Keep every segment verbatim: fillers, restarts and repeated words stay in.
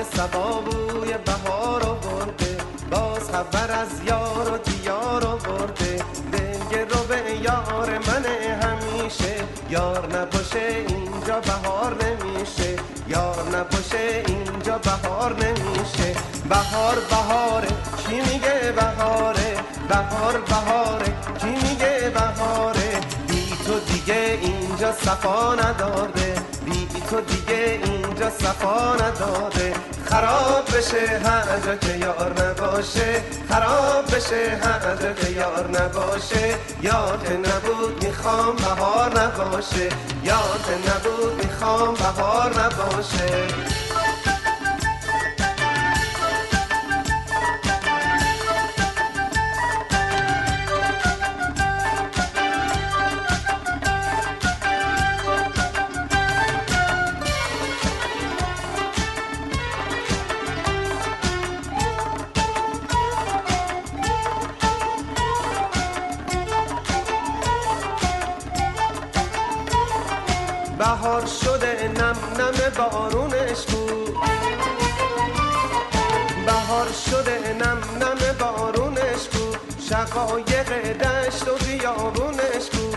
صبا بوی بهار آورده، باز خبر از یار و دیار آورده. دل رو به یار من همیشه، یار نباشه اینجا بهار نمیشه، یار نباشه اینجا بهار نمیشه. بهار بهاره کی میگه بهاره، بهار بهاره کی میگه بهاره. بی تو دیگه اینجا صفا نداره، بی تو دیگه اینجا صفا نداره. خراب بشه هر جا که یار نباشه، خراب بشه هر جا که یار نباشه. یار که نبود میخوام بهار نباشه، یار که نبود میخوام بهار نباشه. بهار شده نم نم بارونش بود، بهار شده نم نم بارونش بود. شقایق دشت و بیابونش بود،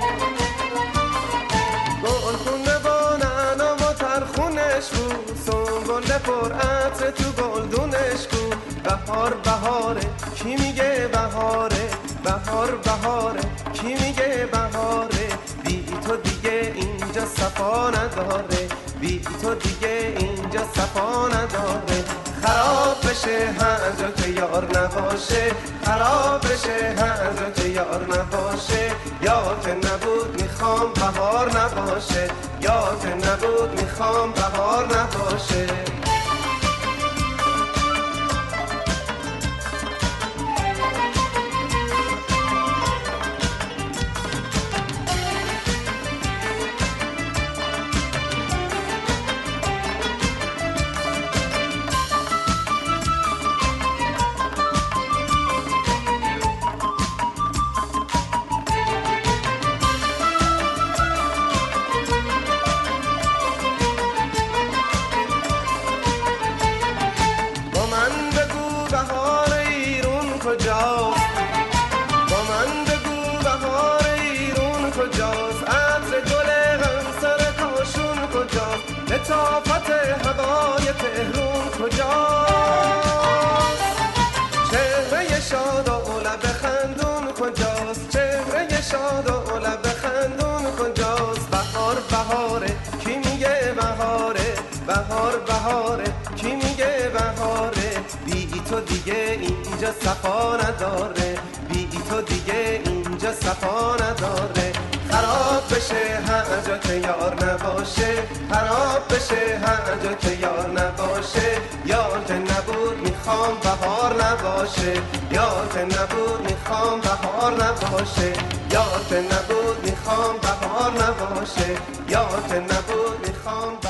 گلخونه با نعنا و ترخونش بود. سنبل پر عطر تو گلدونش بود. بهار بهاره کی میگه بهاره، بهار بهاره کی میگه بهاره. بی تو دیگه اینجا صفا نداره، بی تو دیگه اینجا صفا نداره. خراب بشه هر جا که یار نباشه، خراب بشه هر جا که یار نباشه. یار که نبود میخوام بهار نباشه، یار که نبود میخوام بهار نباشه. کجاست؟ با من بگو بهار ایرون کجاست؟ عطر گل غمسر کاشون کجاست؟ لطافت هوای تهرون کجاست؟ چهره شاد و لب خندون کجاست؟ چهره شاد و لب خندون کجاست؟ بهار بهاره کی میگه بهاره، بهار بهاره کی میگه بهاره. بی تو دیگه اینجا صفا نداره، بی تو دیگه اینجا صفا نداره. خراب بشه هر جا که یار نباشه، خراب بشه هر جا که یار نباشه. یار که نبود میخوام بهار نباشه، یار که نبود میخوام بهار نباشه. یار که نبود میخوام بهار نباشه، یار که نبود میخوام